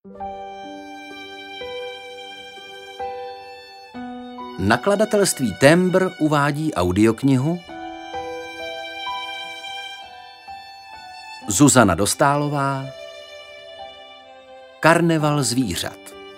Nakladatelství Tembr uvádí audioknihu Zuzana Dostálová Karneval zvířat.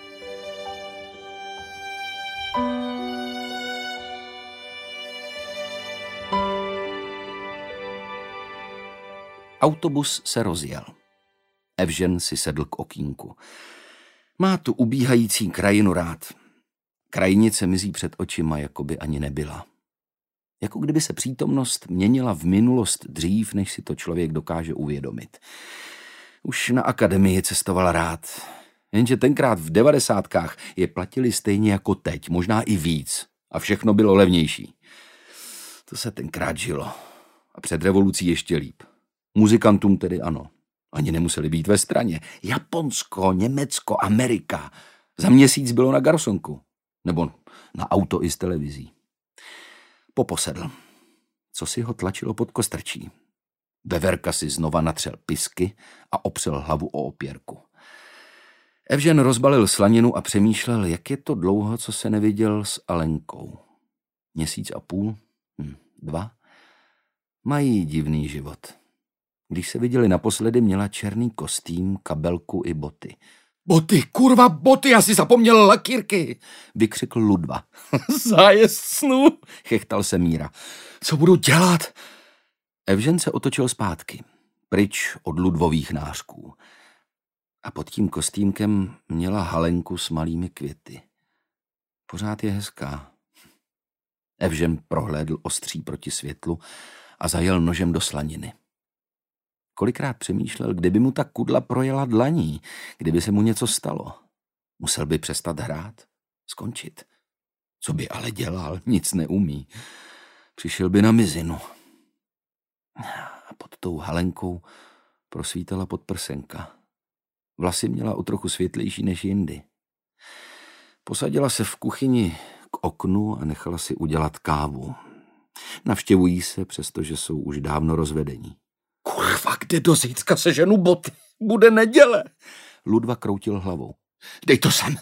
Autobus se rozjel. Evžen si sedl k okýnku. Má tu ubíhající krajinu rád. Krajnice mizí před očima, jako by ani nebyla. Jako kdyby se přítomnost měnila v minulost dřív, než si to člověk dokáže uvědomit. Už na akademii cestoval rád, jenže tenkrát v 90kách je platili stejně jako teď, možná i víc. A všechno bylo levnější. To se tenkrát žilo. A před revolucí ještě líp. Muzikantům tedy ano. Ani nemuseli být ve straně. Japonsko, Německo, Amerika. Za měsíc bylo na garsonku. Nebo na auto i s televizí. Poposedl. Co si ho tlačilo pod kostrčí. Veverka si znova natřel pisky a opřel hlavu o opěrku. Evžen rozbalil slaninu a přemýšlel, jak je to dlouho, co se neviděl s Alenkou. Měsíc a půl? 2? Mají divný život. Když se viděli naposledy, měla černý kostým, kabelku i boty. Boty, kurva, boty, já si zapomněl lakírky, vykřikl Ludva. Zájezd snů, chechtal se Míra. Co budu dělat? Evžen se otočil zpátky, pryč od Ludvových nářků. A pod tím kostýmkem měla halenku s malými květy. Pořád je hezká. Evžen prohlédl ostří proti světlu a zajel nožem do slaniny. Kolikrát přemýšlel, kdyby mu ta kudla projela dlaní, kdyby se mu něco stalo. Musel by přestat hrát, skončit. Co by ale dělal, nic neumí. Přišel by na mizinu. A pod tou halenkou prosvítala podprsenka. Vlasy měla o trochu světlejší než jindy. Posadila se v kuchyni k oknu a nechala si udělat kávu. Navštěvují se, přestože jsou už dávno rozvedení. Kurva, kde do zítřka seženu boty? Bude neděle. Ludva kroutil hlavou. Dej to sem.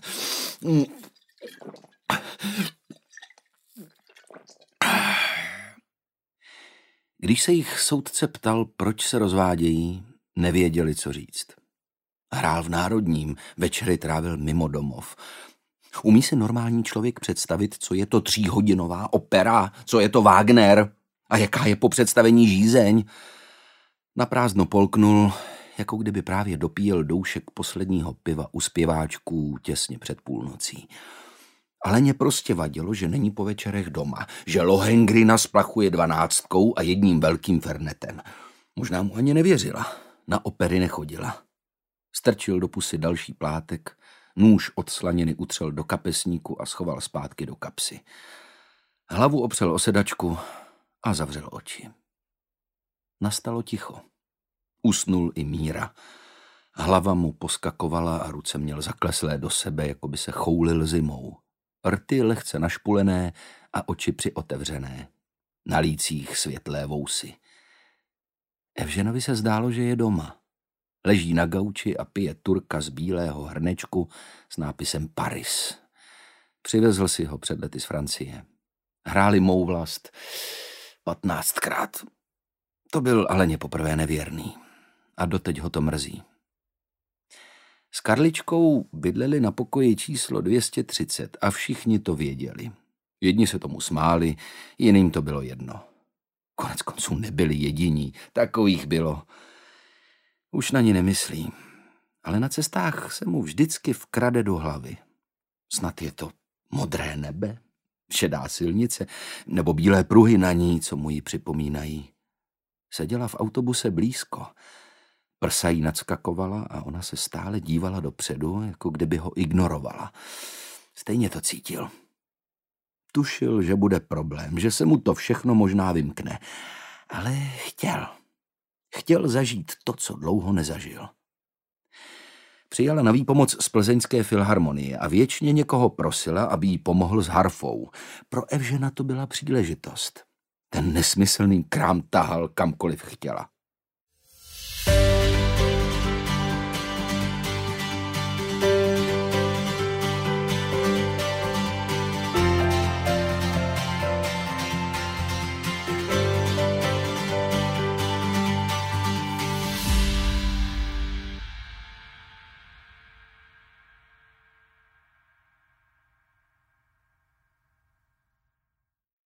Když se jich soudce ptal, proč se rozvádějí, nevěděli, co říct. Hrál v Národním, večery trávil mimo domov. Umí si normální člověk představit, co je to 3hodinová opera, co je to Wagner a jaká je po představení žízeň? Naprázdno polknul, jako kdyby právě dopíjel doušek posledního piva u zpěváčků těsně před půlnocí. Ale mě prostě vadilo, že není po večerech doma, že Lohengrina splachuje 12 a jedním velkým fernetem. Možná mu ani nevěřila, na opery nechodila. Strčil do pusy další plátek, nůž od slaniny utřel do kapesníku a schoval zpátky do kapsy. Hlavu opřel o sedačku a zavřel oči. Nastalo ticho. Usnul i Míra. Hlava mu poskakovala a ruce měl zakleslé do sebe, jako by se choulil zimou. Rty lehce našpulené a oči přiotevřené. Na lících světlé vousy. Evženovi se zdálo, že je doma. Leží na gauči a pije turka z bílého hrnečku s nápisem Paris. Přivezl si ho před lety z Francie. Hráli mou vlast 15krát. To byl ale poprvé nevěrný. A doteď ho to mrzí. S Karličkou bydleli na pokoji číslo 230 a všichni to věděli. Jedni se tomu smáli, jiným to bylo jedno. Koneckonců nebyli jediní, takových bylo. Už na ní nemyslí, ale na cestách se mu vždycky vkrade do hlavy. Snad je to modré nebe, šedá silnice nebo bílé pruhy na ní, co mu ji připomínají. Seděla v autobuse blízko. Prsa jí nadskakovala a ona se stále dívala dopředu, jako kdyby ho ignorovala. Stejně to cítil. Tušil, že bude problém, že se mu to všechno možná vymkne. Ale chtěl. Chtěl zažít to, co dlouho nezažil. Přijala na výpomoc z Plzeňské filharmonie a věčně někoho prosila, aby jí pomohl s harfou. Pro Evžena to byla příležitost. Ten nesmyslný krám tahal kamkoliv chtěla.